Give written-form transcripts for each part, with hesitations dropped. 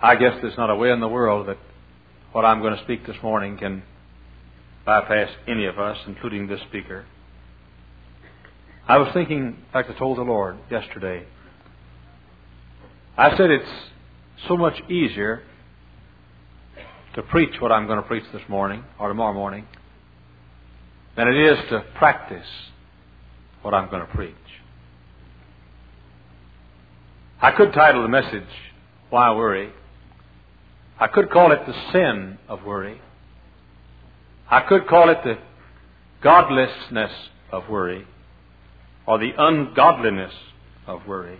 I guess there's not a way in the world that what I'm going to speak this morning can bypass any of us, including this speaker. I was thinking, in fact, I told the Lord yesterday, I said it's so much easier to preach what I'm going to preach this morning or tomorrow morning than it is to practice what I'm going to preach. I could title the message, Why Worry? I could call it The Sin of Worry. I could call it The Godlessness of Worry, or The Ungodliness of Worry.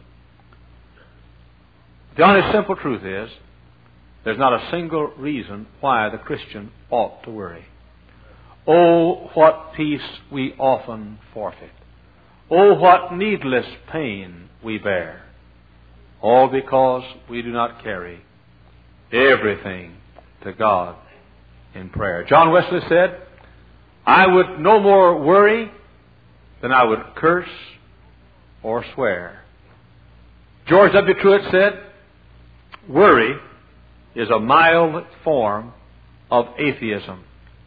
The honest, simple truth is, there's not a single reason why the Christian ought to worry. Oh, what peace we often forfeit. Oh, what needless pain we bear. All because we do not carry everything to God in prayer. John Wesley said, I would no more worry than I would curse or swear. George W. Truett said, worry is a mild form of atheism.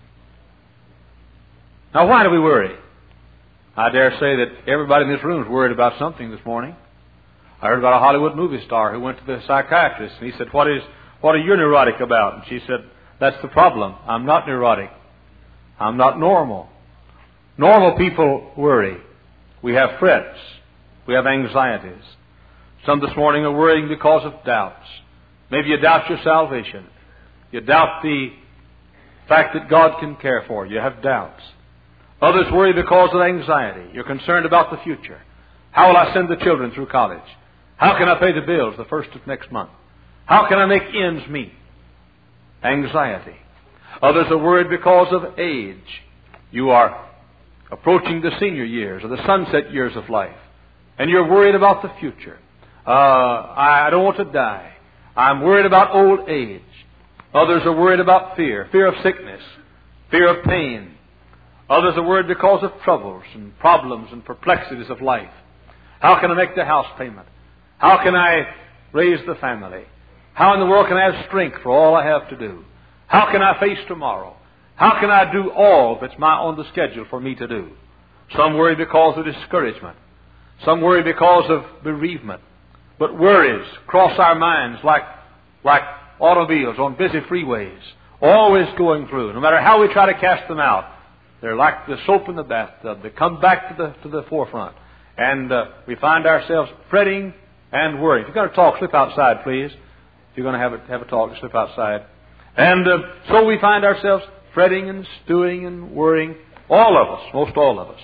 Now, why do we worry? I dare say that everybody in this room is worried about something this morning. I heard about a Hollywood movie star who went to the psychiatrist, and he said, What are you neurotic about? And she said, that's the problem. I'm not neurotic. I'm not normal. Normal people worry. We have frets. We have anxieties. Some this morning are worrying because of doubts. Maybe you doubt your salvation. You doubt the fact that God can care for you. You have doubts. Others worry because of anxiety. You're concerned about the future. How will I send the children through college? How can I pay the bills the first of next month? How can I make ends meet? Anxiety. Others are worried because of age. You are approaching the senior years or the sunset years of life, and you're worried about the future. I don't want to die. I'm worried about old age. Others are worried about fear of sickness, fear of pain. Others are worried because of troubles and problems and perplexities of life. How can I make the house payment? How can I raise the family? How in the world can I have strength for all I have to do? How can I face tomorrow? How can I do all that's on the schedule for me to do? Some worry because of discouragement. Some worry because of bereavement. But worries cross our minds like automobiles on busy freeways, always going through. No matter how we try to cast them out, they're like the soap in the bathtub. They come back to the forefront. And we find ourselves fretting and worrying. If you're going to talk, slip outside, please. If you're going to have a talk, slip outside. And so we find ourselves fretting and stewing and worrying. All of us, most all of us.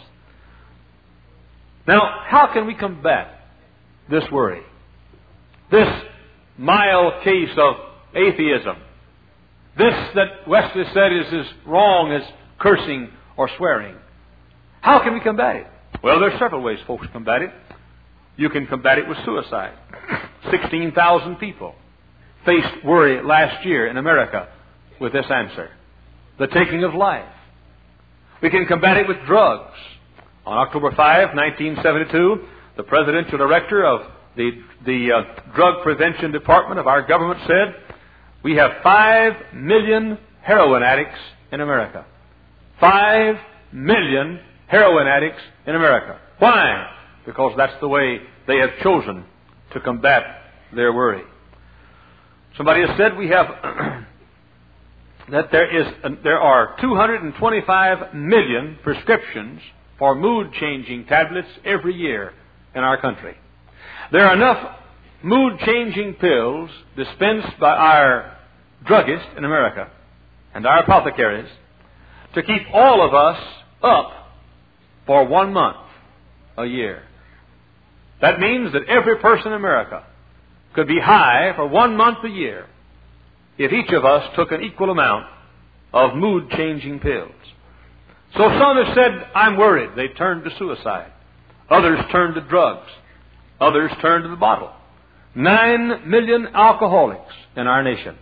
Now, how can we combat this worry? This mild case of atheism. This that Wesley said is as wrong as cursing or swearing. How can we combat it? Well, there are several ways folks combat it. You can combat it with suicide. 16,000 people faced worry last year in America with this answer: the taking of life. We can combat it with drugs. On October 5, 1972, the presidential director of the Drug Prevention Department of our government said, we have 5 million heroin addicts in America. 5 million heroin addicts in America. Why? Because that's the way they have chosen to combat their worry. Somebody has said we have that there are 225 million prescriptions for mood-changing tablets every year in our country. There are enough mood-changing pills dispensed by our druggists in America and our apothecaries to keep all of us up for 1 month a year. That means that every person in America could be high for 1 month a year if each of us took an equal amount of mood-changing pills. So some have said, I'm worried. They turned to suicide. Others turned to drugs. Others turned to the bottle. 9 million alcoholics in our nation.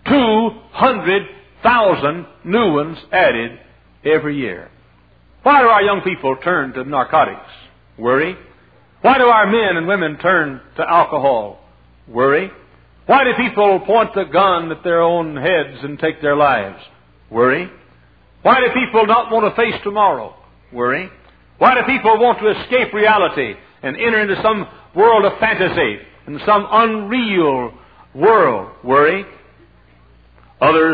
200,000 new ones added every year. Why do our young people turn to narcotics? Worry. Why do our men and women turn to alcohol? Worry. Why do people point the gun at their own heads and take their lives? Worry. Why do people not want to face tomorrow? Worry. Why do people want to escape reality and enter into some world of fantasy and some unreal world? Worry. Others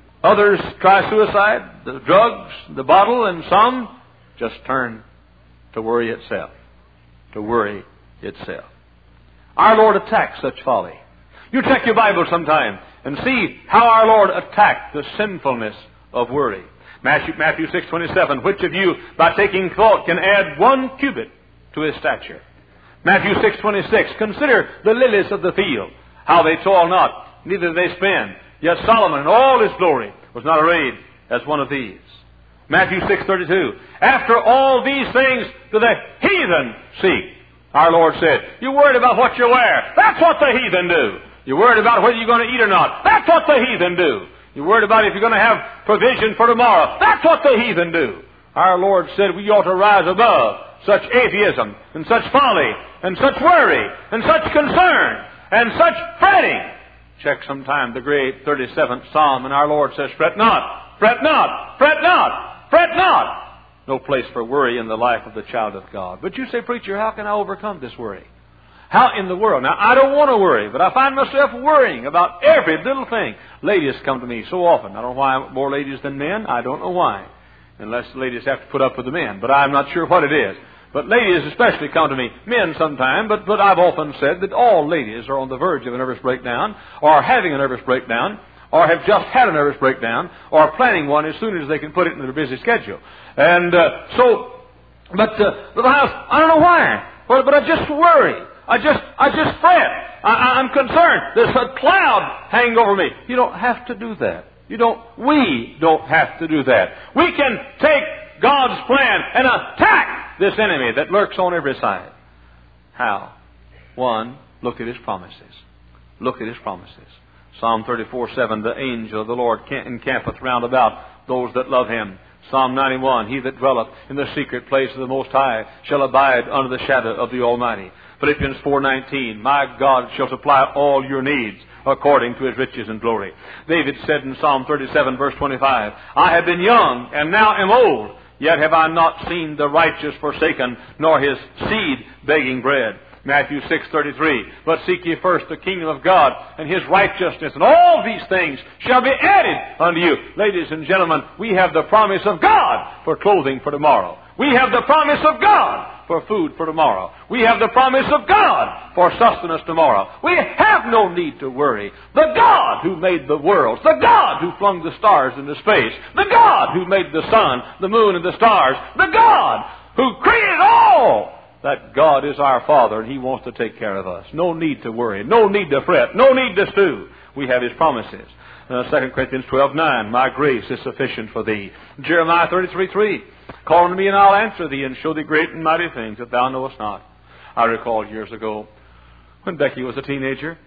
try suicide, the drugs, the bottle, and some just turn to worry itself. To worry itself. Our Lord attacked such folly. You check your Bible sometime and see how our Lord attacked the sinfulness of worry. Matthew 6:27, which of you, by taking thought, can add 1 cubit to his stature? Matthew 6:26, consider the lilies of the field, how they toil not, neither do they spin. Yet Solomon in all his glory was not arrayed as one of these. Matthew 6:32, after all these things do the heathen seek. Our Lord said, you're worried about what you wear. That's what the heathen do. You're worried about whether you're going to eat or not. That's what the heathen do. You're worried about if you're going to have provision for tomorrow. That's what the heathen do. Our Lord said we ought to rise above such atheism and such folly and such worry and such concern and such fretting. Check sometime the great 37th Psalm, and our Lord says, fret not, fret not, fret not, fret not. No place for worry in the life of the child of God. But you say, preacher, how can I overcome this worry? How in the world? Now, I don't want to worry, but I find myself worrying about every little thing. Ladies come to me so often. I don't know why more ladies than men. I don't know why. Unless the ladies have to put up with the men. But I'm not sure what it is. But ladies especially come to me. Men sometimes. But I've often said that all ladies are on the verge of a nervous breakdown, or are having a nervous breakdown, or have just had a nervous breakdown, or are planning one as soon as they can put it into their busy schedule. And but the house, I don't know why. But I just worry. I just fret. I'm concerned. There's a cloud hanging over me. You don't have to do that. We don't have to do that. We can take God's plan and attack this enemy that lurks on every side. How? 1, look at His promises. Look at His promises. Psalm 34:7, the angel of the Lord encampeth round about those that love Him. Psalm 91, he that dwelleth in the secret place of the Most High shall abide under the shadow of the Almighty. Philippians 4:19, my God shall supply all your needs according to His riches and glory. David said in Psalm 37, verse 25, I have been young and now am old, yet have I not seen the righteous forsaken, nor his seed begging bread. Matthew 6:33, but seek ye first the kingdom of God and His righteousness, and all these things shall be added unto you. Ladies and gentlemen, we have the promise of God for clothing for tomorrow. We have the promise of God for food for tomorrow. We have the promise of God for sustenance tomorrow. We have no need to worry. The God who made the worlds, the God who flung the stars into space, the God who made the sun, the moon, and the stars, the God who created all, that God is our Father, and He wants to take care of us. No need to worry. No need to fret. No need to stew. We have His promises. 2 Corinthians 12:9, my grace is sufficient for thee. Jeremiah 33:3, call unto me, and I'll answer thee, and show thee great and mighty things that thou knowest not. I recall years ago, when Becky was a teenager,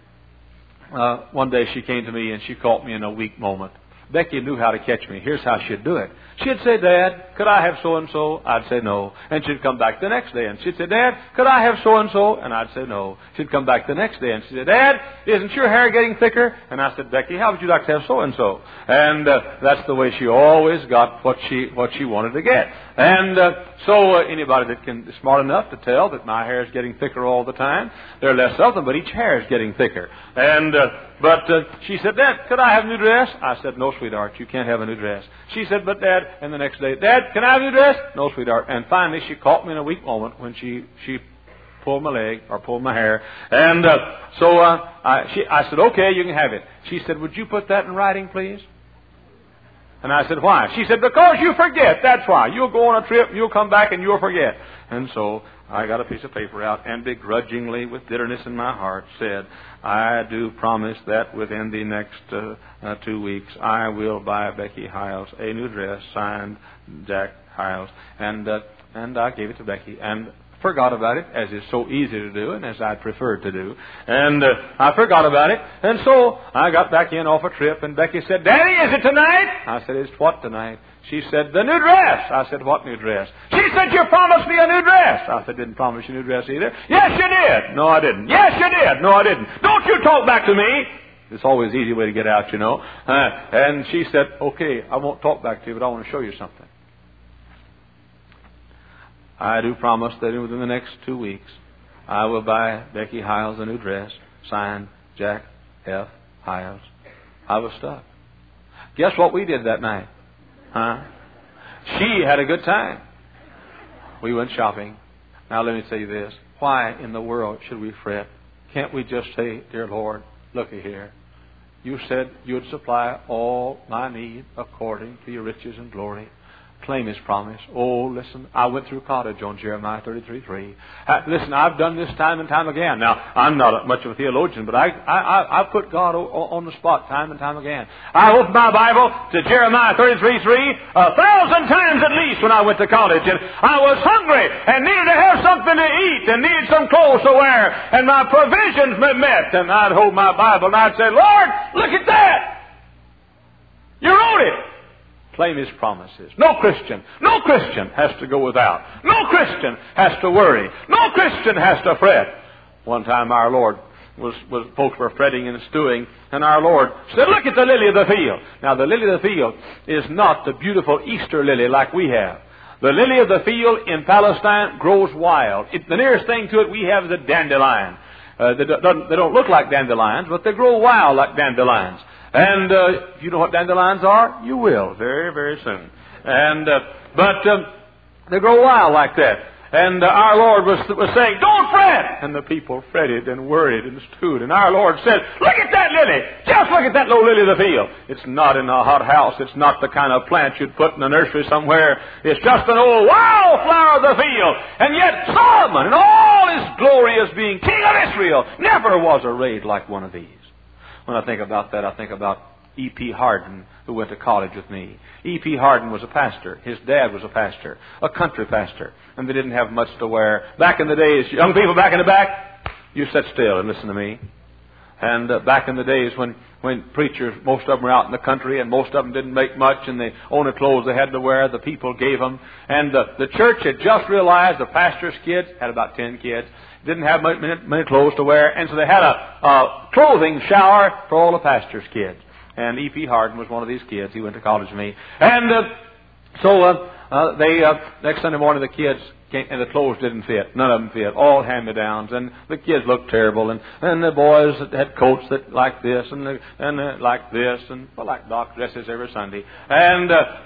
one day she came to me, and she caught me in a weak moment. Becky knew how to catch me. Here's how she'd do it. She'd say, Dad, could I have so-and-so? I'd say no. And she'd come back the next day, and she'd say, Dad, could I have so-and-so? And I'd say no. She'd come back the next day, and she'd say, Dad, isn't your hair getting thicker? And I said, Becky, how would you like to have so-and-so? And that's the way she always got what she wanted to get. And so anybody that is smart enough to tell that my hair is getting thicker all the time, there are less of them, but each hair is getting thicker. And But she said, Dad, could I have a new dress? I said, no, sweetheart, you can't have a new dress. She said, but Dad, and the next day, Dad, can I have a new dress? No, sweetheart. And finally, she caught me in a weak moment when she pulled my leg or pulled my hair. And I said, okay, you can have it. She said, would you put that in writing, please? And I said, why? She said, because you forget. That's why. You'll go on a trip, you'll come back, and you'll forget. And so I got a piece of paper out and begrudgingly, with bitterness in my heart, said, I do promise that within the next 2 weeks I will buy Becky Hiles a new dress, signed Jack Hiles. And I gave it to Becky and forgot about it, as is so easy to do and as I preferred to do. And I forgot about it. And so I got back in off a trip, and Becky said, Daddy, is it tonight? I said, it's what tonight? She said, "The new dress." I said, "What new dress?" She said, "You promised me a new dress." I said, "Didn't promise you a new dress either." "Yes, you did." "No, I didn't." "Yes, you did." "No, I didn't." "Don't you talk back to me." It's always an easy way to get out, you know. And she said, "Okay, I won't talk back to you, but I want to show you something." I do promise that within the next 2 weeks, I will buy Becky Hiles a new dress, signed Jack F. Hiles. I was stuck. Guess what we did that night? She had a good time. We went shopping. Now let me tell you this. Why in the world should we fret? Can't we just say, "Dear Lord, looky here. You said you would supply all my need according to your riches and glory." Claim His promise. Oh, listen, I went through cottage on Jeremiah 33:3. Listen, I've done this time and time again. Now, I'm not much of a theologian, but I put God on the spot time and time again. I opened my Bible to Jeremiah 33:3 1,000 times at least when I went to college. And I was hungry and needed to have something to eat and needed some clothes to wear. And my provisions were met. And I'd hold my Bible and I'd say, "Lord, look at that! You wrote it." Claim His promises. No Christian has to go without. No Christian has to worry. No Christian has to fret. One time our Lord folks were fretting and stewing, and our Lord said, "Look at the lily of the field." Now the lily of the field is not the beautiful Easter lily like we have. The lily of the field in Palestine grows wild. The nearest thing to it we have is a dandelion. They don't look like dandelions, but they grow wild like dandelions. And if you know what dandelions are, you will very, very soon. And but they grow wild like that. And our Lord was saying, "Don't fret." And the people fretted and worried and stewed. And our Lord said, "Look at that lily. Just look at that little lily of the field. It's not in a hot house. It's not the kind of plant you'd put in a nursery somewhere. It's just an old wild flower of the field." And yet Solomon, in all his glory as being king of Israel, never was arrayed like one of these. When I think about that, I think about E.P. Hardin, who went to college with me. E.P. Hardin was a pastor. His dad was a pastor, a country pastor, and they didn't have much to wear. Back in the days, young people back in the back, you sit still and listen to me. And back in the days when preachers, most of them were out in the country, and most of them didn't make much, and the only clothes they had to wear, the people gave them. And the church had just realized the pastor's kids had about 10 kids. Didn't have many clothes to wear, and so they had a clothing shower for all the pastor's kids. And E.P. Hardin was one of these kids. He went to college with me. And so next Sunday morning the kids came, and the clothes didn't fit. None of them fit. All hand-me-downs. And the kids looked terrible. And the boys had coats that like this and like this, and like Doc dresses every Sunday. And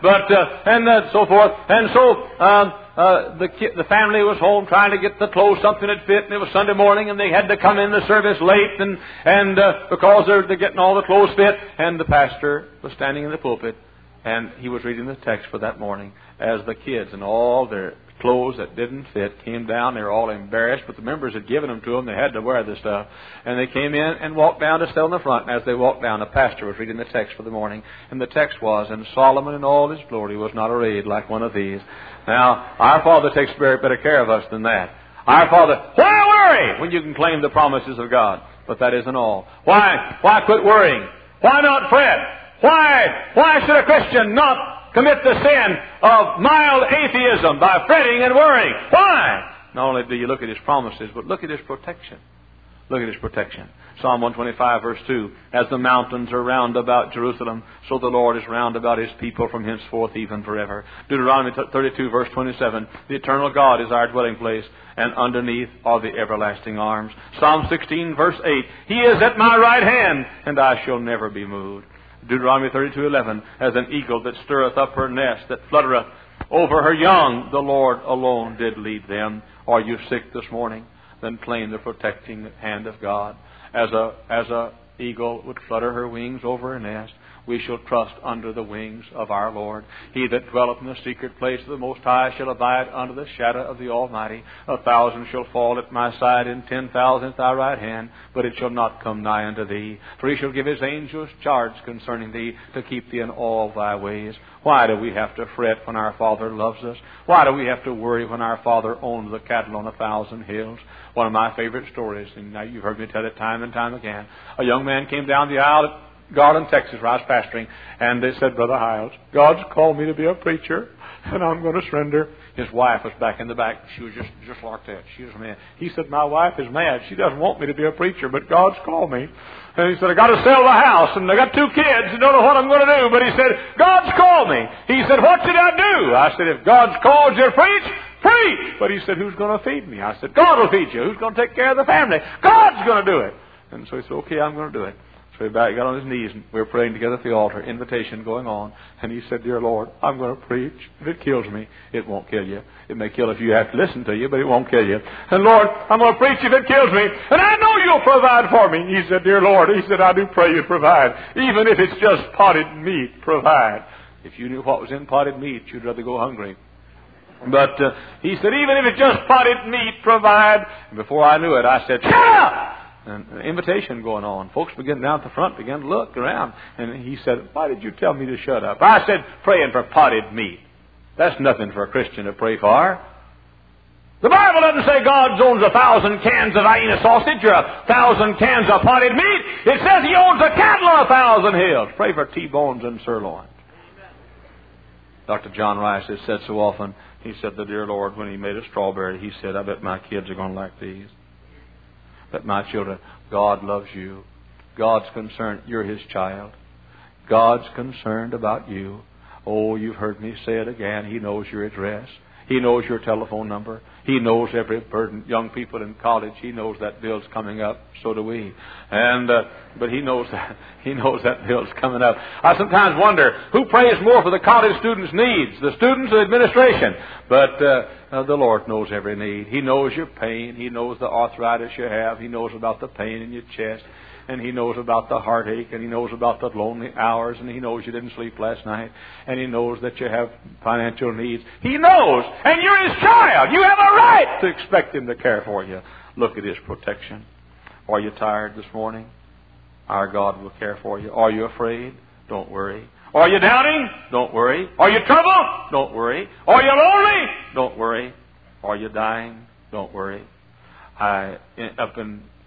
so forth. And so the family was home trying to get the clothes, something that fit, and it was Sunday morning, and they had to come in the service late, and because they're getting all the clothes fit, and the pastor was standing in the pulpit, and he was reading the text for that morning as the kids and all their clothes that didn't fit came down. They were all embarrassed, but the members had given them to them. They had to wear this stuff. And they came in and walked down to sit on the front. And as they walked down, the pastor was reading the text for the morning. And the text was, "And Solomon in all his glory was not arrayed like one of these." Now, our Father takes very better care of us than that. Our Father, why worry when you can claim the promises of God? But that isn't all. Why quit worrying? Why not fret? Why should a Christian not commit the sin of mild atheism by fretting and worrying? Why? Not only do you look at His promises, but look at His protection. Look at His protection. Psalm 125, verse 2. "As the mountains are round about Jerusalem, so the Lord is round about His people from henceforth even forever." Deuteronomy 32, verse 27. "The eternal God is our dwelling place, and underneath are the everlasting arms." Psalm 16, verse 8. "He is at my right hand, and I shall never be moved." Deuteronomy 32:11, "As an eagle that stirreth up her nest, that fluttereth over her young, the Lord alone did lead them." Are you sick this morning? Then claim the protecting hand of God. As a eagle would flutter her wings over her nest, we shall trust under the wings of our Lord. He that dwelleth in the secret place of the Most High shall abide under the shadow of the Almighty. 1,000 shall fall at my side, and 10,000 at thy right hand, but it shall not come nigh unto thee. For he shall give his angels charge concerning thee, to keep thee in all thy ways. Why do we have to fret when our Father loves us? Why do we have to worry when our Father owns the cattle on 1,000 hills? One of my favorite stories, and now you've heard me tell it time and time again. A young man came down the aisle Garland, Texas, where I was pastoring, and they said, Brother Hiles, God's called me to be a preacher, and I'm going to surrender. His wife was back in the back. She was just like that. She was mad. He said, my wife is mad. She doesn't want me to be a preacher, but God's called me. And he said, I got to sell the house, and I got 2 kids, and don't know what I'm going to do. But he said, God's called me. He said, what should I do? I said, if God's called you to preach, preach. But he said, who's going to feed me? I said, God will feed you. Who's going to take care of the family? God's going to do it. And so he said, okay, I'm going to do it. So he got on his knees, and we were praying together at the altar, invitation going on. And he said, Dear Lord, I'm going to preach. If it kills me, it won't kill you. It may kill if you have to listen to you, but it won't kill you. And Lord, I'm going to preach if it kills me. And I know you'll provide for me. He said, Dear Lord, he said, I do pray you provide. Even if it's just potted meat, provide. If you knew what was in potted meat, you'd rather go hungry. But he said, even if it's just potted meat, provide. And before I knew it, I said, shut up! And an invitation going on. Folks began down at the front, began to look around. And he said, why did you tell me to shut up? I said, praying for potted meat. That's nothing for a Christian to pray for. The Bible doesn't say God owns 1,000 cans of Vienna sausage or 1,000 cans of potted meat. It says He owns the cattle on 1,000 hills. Pray for T-bones and sirloins. Dr. John Rice has said so often, he said, the dear Lord, when He made a strawberry, He said, I bet my kids are going to like these. But my children, God loves you. God's concerned. You're His child. God's concerned about you. Oh, you've heard me say it again. He knows your address. He knows your telephone number. He knows every burden. Young people in college, He knows that bill's coming up. So do we. And but He knows that. He knows that bill's coming up. I sometimes wonder who prays more for the college students' needs, the students or the administration. But the Lord knows every need. He knows your pain. He knows the arthritis you have. He knows about the pain in your chest. And He knows about the heartache, and He knows about the lonely hours, and He knows you didn't sleep last night, and He knows that you have financial needs. He knows, and you're His child. You have a right to expect Him to care for you. Look at His protection. Are you tired this morning? Our God will care for you. Are you afraid? Don't worry. Are you doubting? Don't worry. Are you troubled? Don't worry. Are you lonely? Don't worry. Are you dying? Don't worry. Up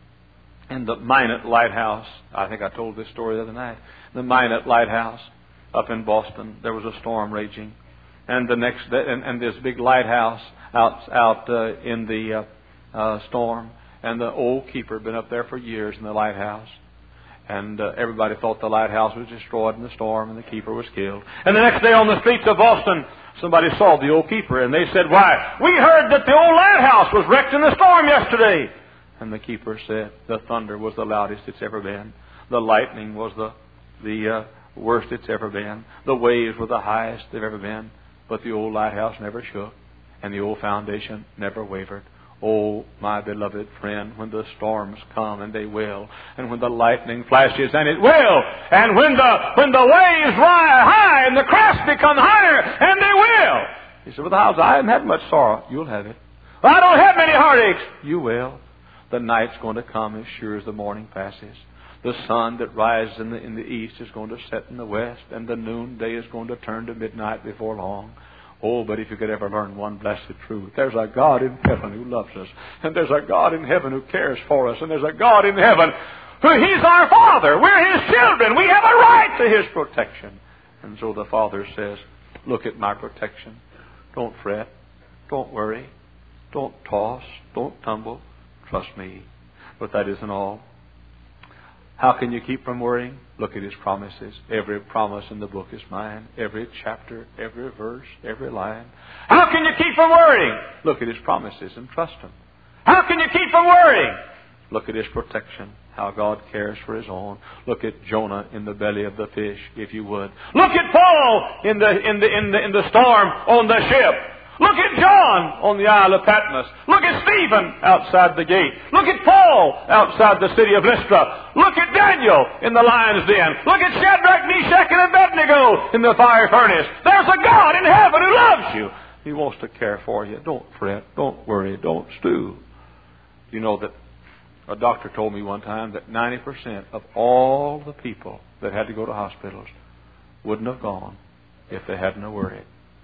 in the Minot Lighthouse, I think I told this story the other night. The Minot Lighthouse up in Boston, there was a storm raging, and the next day, and this big lighthouse out in the storm, and the old keeper had been up there for years in the lighthouse, and everybody thought the lighthouse was destroyed in the storm, and the keeper was killed. And the next day on the streets of Boston, somebody saw the old keeper, and they said, "Why, we heard that the old lighthouse was wrecked in the storm yesterday." And the keeper said, the thunder was the loudest it's ever been. The lightning was the worst it's ever been. The waves were the highest they've ever been. But the old lighthouse never shook, and the old foundation never wavered. Oh, my beloved friend, when the storms come, and they will, and when the lightning flashes, and it will, and when the waves rise high, and the crest become higher, and they will. He said, well, I haven't had much sorrow. You'll have it. Well, I don't have many heartaches. You will. The night's going to come as sure as the morning passes. The sun that rises in the east is going to set in the west, and the noonday is going to turn to midnight before long. Oh, but if you could ever learn one blessed truth, there's a God in heaven who loves us, and there's a God in heaven who cares for us, and there's a God in heaven who He's our Father. We're His children. We have a right to His protection. And so the Father says, look at my protection. Don't fret. Don't worry. Don't toss. Don't tumble. Trust me. But that isn't all. How can you keep from worrying? Look at His promises. Every promise in the book is mine. Every chapter, every verse, every line. How can you keep from worrying? Look at His promises and trust Him. How can you keep from worrying? Look at His protection. How God cares for His own. Look at Jonah in the belly of the fish, if you would. Look at Paul in the storm on the ship. Look at John on the Isle of Patmos. Look at Stephen outside the gate. Look at Paul outside the city of Lystra. Look at Daniel in the lion's den. Look at Shadrach, Meshach, and Abednego in the fire furnace. There's a God in heaven who loves you. He wants to care for you. Don't fret. Don't worry. Don't stew. You know that a doctor told me one time that 90% of all the people that had to go to hospitals wouldn't have gone if they hadn't have worried.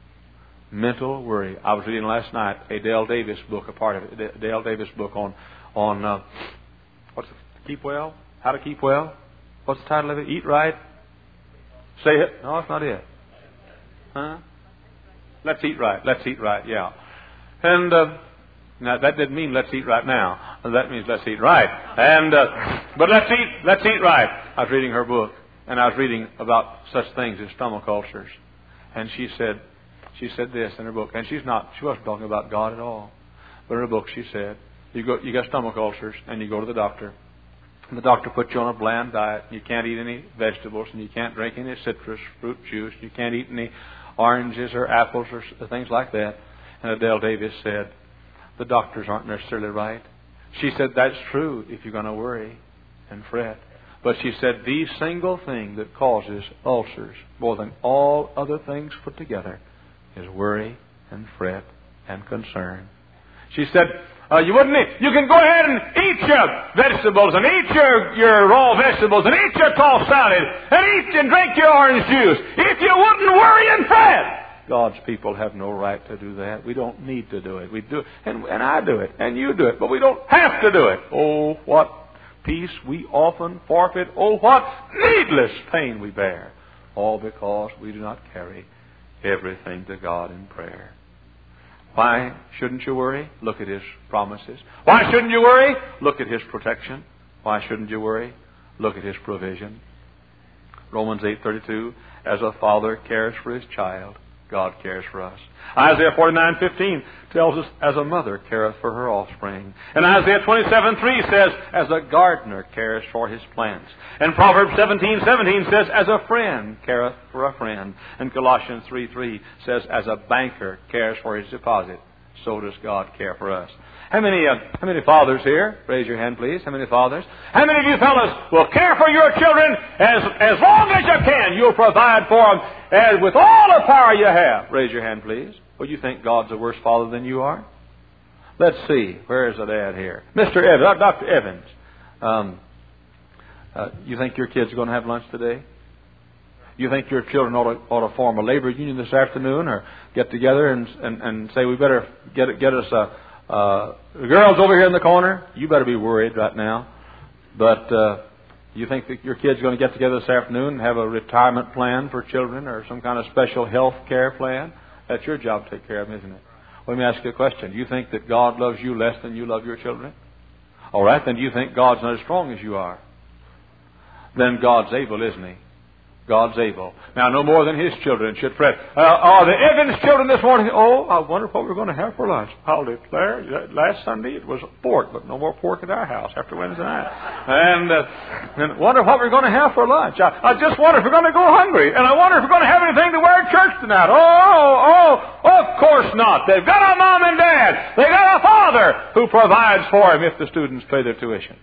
Mental worry. I was reading last night a Dale Davis book, a part of it. Dale Davis book on what's it? Keep well? How to keep well? What's the title of it? Eat Right? Say it. No, it's not it. Huh? Let's Eat Right. Let's Eat Right, yeah. And now that didn't mean let's eat right now. That means let's eat right. And but let's eat right. I was reading her book, and I was reading about such things as stomach ulcers. And she said this in her book, and she wasn't talking about God at all. But in her book she said, you got stomach ulcers, and you go to the doctor. And the doctor puts you on a bland diet. You can't eat any vegetables, and you can't drink any citrus fruit juice. You can't eat any oranges or apples or things like that. And Adele Davis said, the doctors aren't necessarily right. She said, that's true if you're going to worry and fret. But she said, the single thing that causes ulcers more than all other things put together is worry and fret and concern. She said, you can go ahead and eat your vegetables and eat your raw vegetables and eat your tossed salad and eat and drink your orange juice if you wouldn't worry and fret. God's people have no right to do that. We don't need to do it. We do it, and I do it, and you do it, but we don't have to do it. Oh, what peace we often forfeit. Oh, what needless pain we bear. All because we do not carry everything to God in prayer. Why shouldn't you worry? Look at His promises. Why shouldn't you worry? Look at His protection. Why shouldn't you worry? Look at His provision. Romans 8:32, as a father cares for his child, God cares for us. Isaiah 49:15 tells us, as a mother careth for her offspring. And Isaiah 27:3 says, as a gardener cares for his plants. And Proverbs 17:17 says, as a friend careth for a friend. And Colossians 3:3 says, as a banker cares for his deposit, so does God care for us. How many fathers here? Raise your hand, please. How many fathers? How many of you fellas will care for your children as long as you can? You'll provide for them as with all the power you have. Raise your hand, please. Well, you think God's a worse father than you are? Let's see. Where is it at here? Mr. Evans, Dr. Evans. You think your kids are going to have lunch today? You think your children ought to form a labor union this afternoon, or get together and say, we better get us the girls over here in the corner? You better be worried right now. But you think that your kid's going to get together this afternoon and have a retirement plan for children or some kind of special health care plan? That's your job to take care of them, isn't it? Let me ask you a question. Do you think that God loves you less than you love your children? All right, then do you think God's not as strong as you are? Then God's able, isn't He? God's able. Now, no more than His children should fret. Are the Evans children this morning? Oh, I wonder what we're going to have for lunch. I'll declare, last Sunday it was pork, but no more pork at our house after Wednesday night. And wonder what we're going to have for lunch. I just wonder if we're going to go hungry. And I wonder if we're going to have anything to wear at church tonight. Of course not. They've got a mom and dad. They've got a father who provides for them if the students pay their tuition.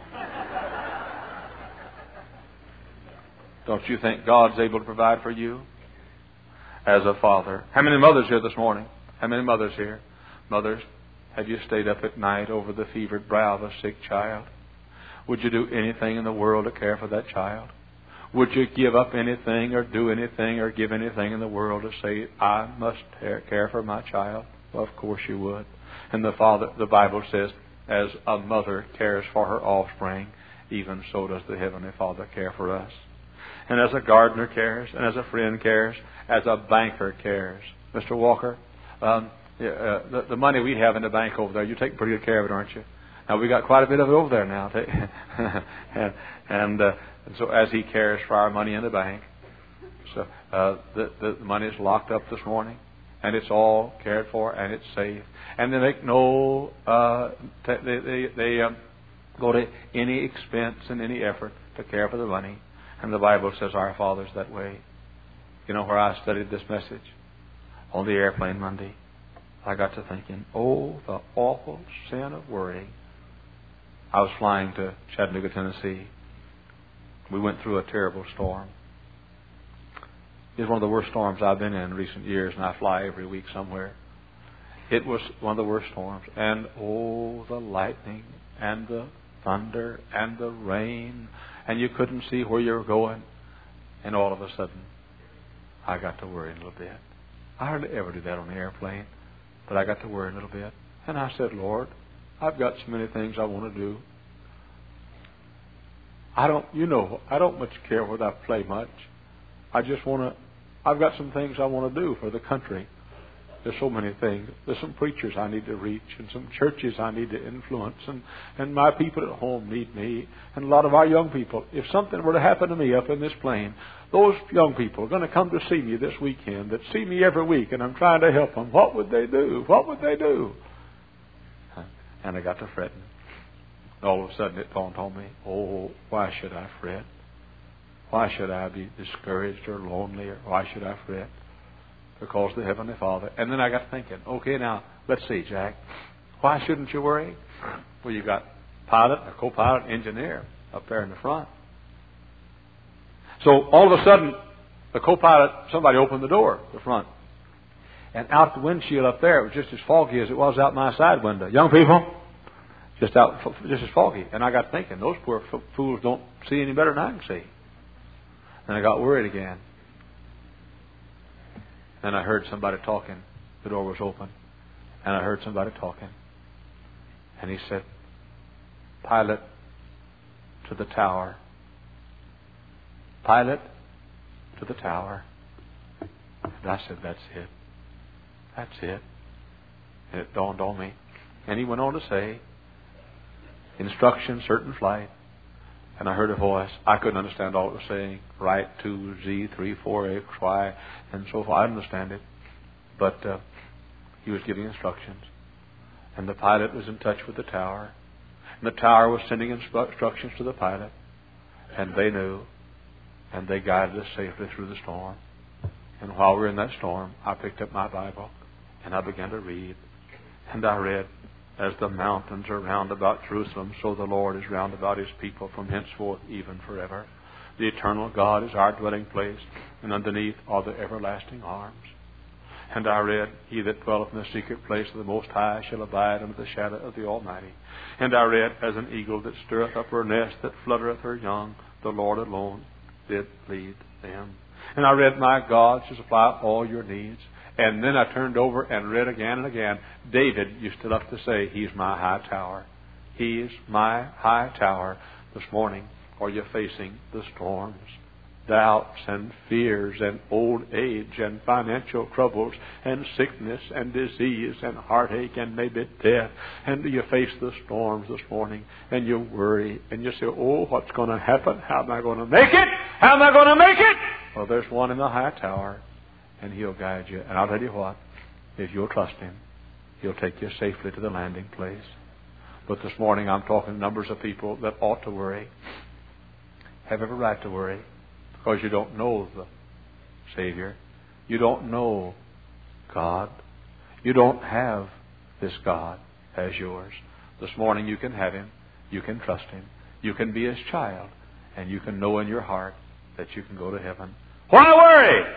Don't you think God's able to provide for you as a father? How many mothers here this morning? How many mothers here? Mothers, have you stayed up at night over the fevered brow of a sick child? Would you do anything in the world to care for that child? Would you give up anything or do anything or give anything in the world to say, I must care for my child? Well, of course you would. And the Bible says, as a mother cares for her offspring, even so does the Heavenly Father care for us. And as a gardener cares, and as a friend cares, as a banker cares. Mr. Walker, the money we have in the bank over there, you take pretty good care of it, aren't you? Now, we got quite a bit of it over there now. and so as he cares for our money in the bank, so the money is locked up this morning, and it's all cared for, and it's safe. And they make no, they go to any expense and any effort to care for the money. And the Bible says our Father's that way. You know where I studied this message? On the airplane Monday. I got to thinking, oh, the awful sin of worrying. I was flying to Chattanooga, Tennessee. We went through a terrible storm. It was one of the worst storms I've been in recent years, and I fly every week somewhere. It was one of the worst storms. And oh, the lightning and the thunder and the rain, and you couldn't see where you were going. And all of a sudden, I got to worry a little bit. I hardly ever do that on the airplane, but I got to worry a little bit. And I said, Lord, I've got so many things I want to do. I don't much care whether I play much. I just want to, I've got some things I want to do for the country. There's so many things. There's some preachers I need to reach, and some churches I need to influence, and my people at home need me, and a lot of our young people. If something were to happen to me up in this plane, those young people are going to come to see me this weekend, that see me every week, and I'm trying to help them. What would they do? What would they do? And I got to fretting. All of a sudden it dawned on me, oh, why should I fret? Why should I be discouraged or lonely, or why should I fret? Because the Heavenly Father. And then I got thinking, okay, now, let's see, Jack. Why shouldn't you worry? Well, you got pilot, a co-pilot, engineer up there in the front. So all of a sudden, the co-pilot, somebody opened the door, the front. And out the windshield up there, it was just as foggy as it was out my side window. Young people, just as foggy. And I got thinking, those poor fools don't see any better than I can see. And I got worried again. And I heard somebody talking. The door was open. And I heard somebody talking. And he said, pilot to the tower. Pilot to the tower. And I said, that's it. That's it. And it dawned on me. And he went on to say, instruction, certain flight. And I heard a voice. I couldn't understand all it was saying. Right 2, Z, 3, 4, X, Y, and so forth. I didn't understand it. But he was giving instructions. And the pilot was in touch with the tower. And the tower was sending instructions to the pilot. And they knew. And they guided us safely through the storm. And while we were in that storm, I picked up my Bible. And I began to read. And I read, as the mountains are round about Jerusalem, so the Lord is round about His people from henceforth even forever. The eternal God is our dwelling place, and underneath are the everlasting arms. And I read, He that dwelleth in the secret place of the Most High shall abide under the shadow of the Almighty. And I read, as an eagle that stirreth up her nest, that fluttereth her young, the Lord alone did lead them. And I read, my God shall supply all your needs. And then I turned over and read again and again. David used to love to say, He's my high tower. He's my high tower. This morning, are you facing the storms, doubts and fears and old age and financial troubles and sickness and disease and heartache and maybe death? And do you face the storms this morning and you worry and you say, oh, what's going to happen? How am I going to make it? How am I going to make it? Well, there's one in the high tower. And He'll guide you. And I'll tell you what, if you'll trust Him, He'll take you safely to the landing place. But this morning I'm talking to numbers of people that ought to worry, have every right to worry, because you don't know the Savior. You don't know God. You don't have this God as yours. This morning you can have Him. You can trust Him. You can be His child. And you can know in your heart that you can go to heaven. Why worry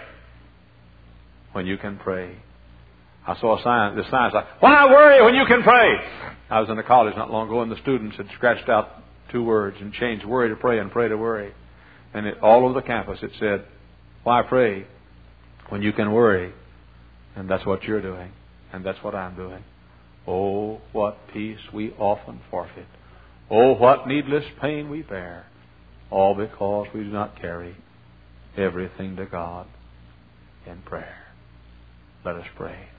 when you can pray? I saw a sign. The sign said, why worry when you can pray? I was in a college not long ago, and the students had scratched out 2 words and changed worry to pray and pray to worry. And all over the campus it said, why pray when you can worry? And that's what you're doing. And that's what I'm doing. Oh, what peace we often forfeit. Oh, what needless pain we bear. All because we do not carry everything to God in prayer. Let us pray.